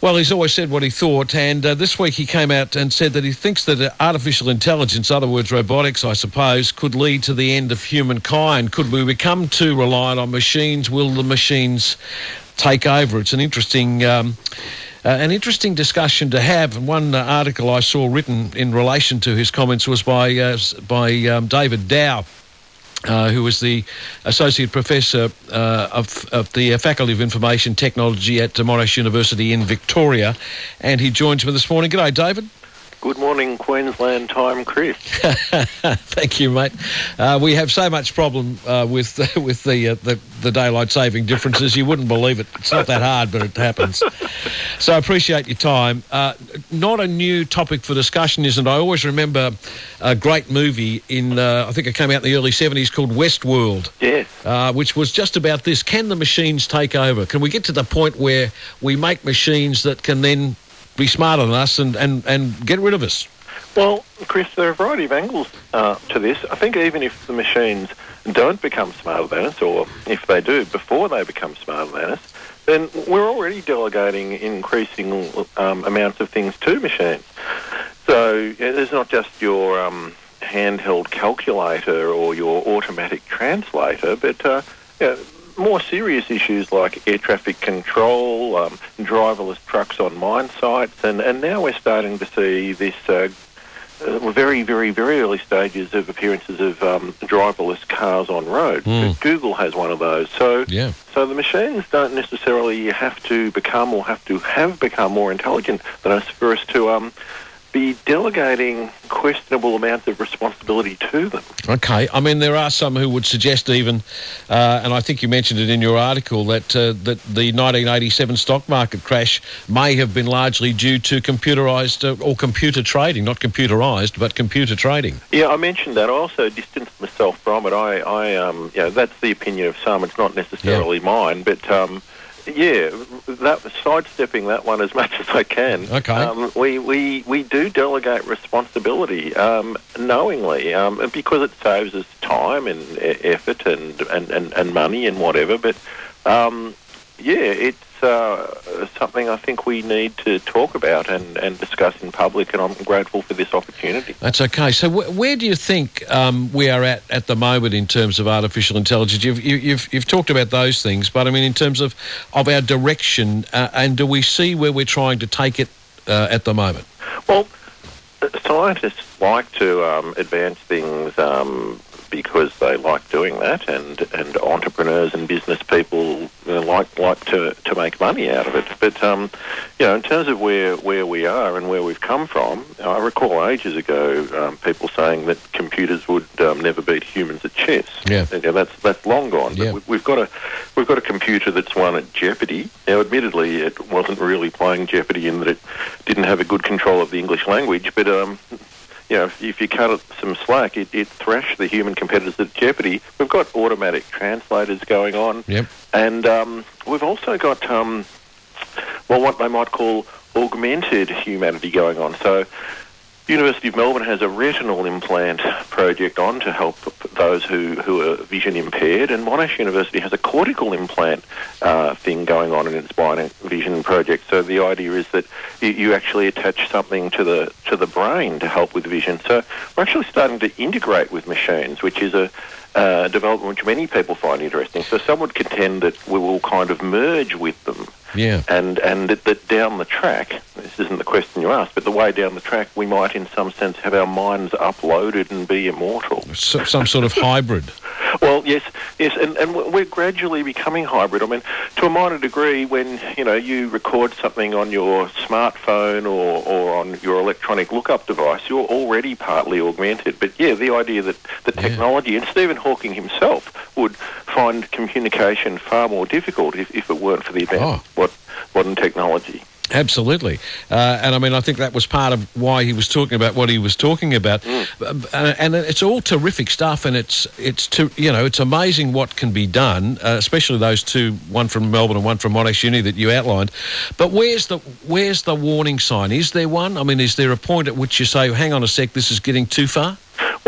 Well, he's always said what he thought, and this week he came out and said that he thinks that artificial intelligence, in other words robotics, I suppose, could lead to the end of humankind. Could we become too reliant on machines? Will the machines take over? It's an interesting discussion to have. And one article I saw written in relation to his comments was by David Dow, who was the Associate Professor of the Faculty of Information Technology at Monash University in Victoria, and he joins me this morning. G'day, David. Good morning, Queensland time, Chris. Thank you, mate. We have so much problem with the daylight saving differences. You wouldn't believe it. It's not that hard, but it happens. So I appreciate your time. Not a new topic for discussion, isn't it? I always remember a great movie in, I think it came out in the early 70s, called Westworld. Yes. Which was just about this. Can the machines take over? Can we get to the point where we make machines that can then be smarter than us and get rid of us? Well, Chris, there are a variety of angles to this. I think even if the machines don't become smarter than us, or if they do before they become smarter than us, then we're already delegating increasing amounts of things to machines. So it's not just your handheld calculator or your automatic translator, but more serious issues like air traffic control, driverless trucks on mine sites, and now we're starting to see this very, very, very early stages of appearances of driverless cars on road. Google has one of those. So the machines don't necessarily have to become or have become more intelligent than us for us to be delegating questionable amounts of responsibility to them. Okay. I mean, there are some who would suggest even, and I think you mentioned it in your article, that the 1987 stock market crash may have been largely due to computerised or computer trading, not computerised, but computer trading. Yeah, I mentioned that. I also distanced myself from it. That's the opinion of some. It's not necessarily mine, but sidestepping that one as much as I can. Okay. We do delegate responsibility knowingly, because it saves us time and effort and money and whatever. But it's something I think we need to talk about and discuss in public, and I'm grateful for this opportunity. That's okay. So where do you think we are at the moment in terms of artificial intelligence? You've talked about those things, but I mean in terms of our direction, and do we see where we're trying to take it at the moment? Well, scientists like to advance things because they like doing that, and entrepreneurs and business people like to make money out of it. But in terms of where we are and where we've come from, I recall ages ago people saying that computers would never beat humans at chess. Yeah, that's long gone. Yeah. But we've got a computer that's won at Jeopardy. Now, admittedly, it wasn't really playing Jeopardy in that it didn't have a good control of the English language, but if you cut it some slack, it thrashed the human competitors at Jeopardy. We've got automatic translators going on. Yep. And we've also got, what they might call augmented humanity going on. So University of Melbourne has a retinal implant project on to help those who are vision impaired, and Monash University has a cortical implant thing going on in its blind vision project. So the idea is that you actually attach something to the brain to help with vision. So we're actually starting to integrate with machines, which is a development which many people find interesting. So some would contend that we will kind of merge with them. Yeah. And that down the track, this isn't the question you asked, but the way down the track, we might in some sense have our minds uploaded and be immortal. Some sort of hybrid. Well, yes, and we're gradually becoming hybrid. I mean, to a minor degree, when you record something on your smartphone or on your electronic lookup device, you're already partly augmented. But the idea that the technology, and Stephen Hawking himself would find communication far more difficult if it weren't for the advance of modern technology. Absolutely. And I mean, I think that was part of why he was talking about what he was talking about. And it's all terrific stuff, and it's amazing what can be done, especially those two, one from Melbourne and one from Monash Uni that you outlined. But where's the warning sign? Is there one? I mean, is there a point at which you say, hang on a sec, this is getting too far? Well,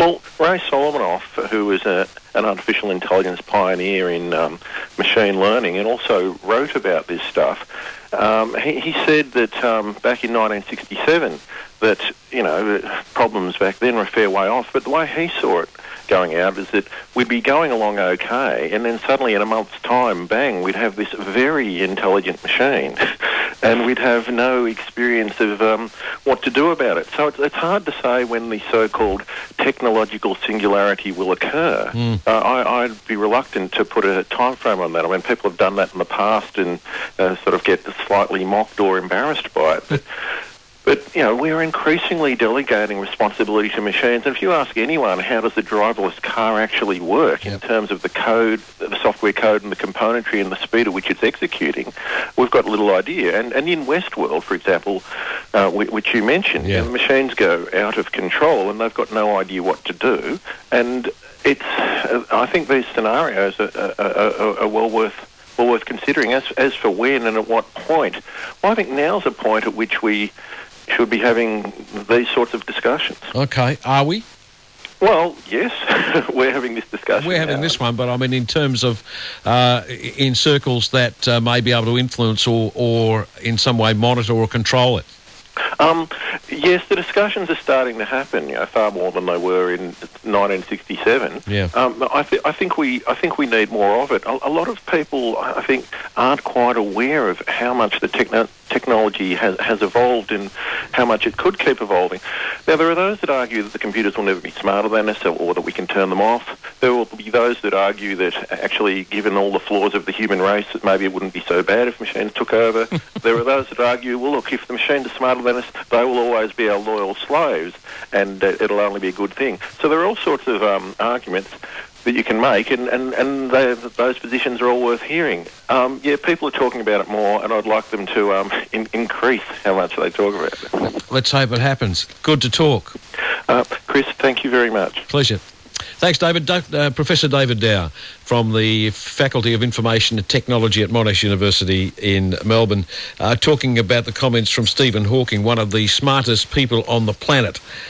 Well, Ray Solomanoff, who was an artificial intelligence pioneer in machine learning and also wrote about this stuff, he said that back in 1967 that, problems back then were a fair way off, but the way he saw it going out is that we'd be going along okay, and then suddenly in a month's time, bang, we'd have this very intelligent machine, and we'd have no experience of what to do about it. So it's hard to say when the so-called technological singularity will occur. I'd be reluctant to put a time frame on that. I mean, people have done that in the past and sort of get slightly mocked or embarrassed by it. But, we're increasingly delegating responsibility to machines. And if you ask anyone, how does the driverless car actually work in terms of the code, the software code and the componentry and the speed at which it's executing, we've got little idea. And in Westworld, for example, which you mentioned, the machines go out of control and they've got no idea what to do. And I think these scenarios are well worth considering. As for when and at what point, well, I think now's a point at which we should be having these sorts of discussions. Okay, are we? Well, yes, we're having this discussion. We're having this one, but I mean in terms of in circles that may be able to influence or in some way monitor or control it. Yes, the discussions are starting to happen. Far more than they were in 1967. Yeah. I think we need more of it. A lot of people, I think, aren't quite aware of how much the technology has evolved and how much it could keep evolving. Now, there are those that argue that the computers will never be smarter than us or that we can turn them off. There will be those that argue that actually, given all the flaws of the human race, that maybe it wouldn't be so bad if machines took over. There are those that argue, well, look, if the machines are smarter than us, they will always be our loyal slaves and it'll only be a good thing. So there are all sorts of arguments that you can make, and those positions are all worth hearing. People are talking about it more, and I'd like them to increase how much they talk about it. Let's hope it happens. Good to talk. Chris, thank you very much. Pleasure. Thanks, David. Professor David Dow from the Faculty of Information and Technology at Monash University in Melbourne, talking about the comments from Stephen Hawking, one of the smartest people on the planet.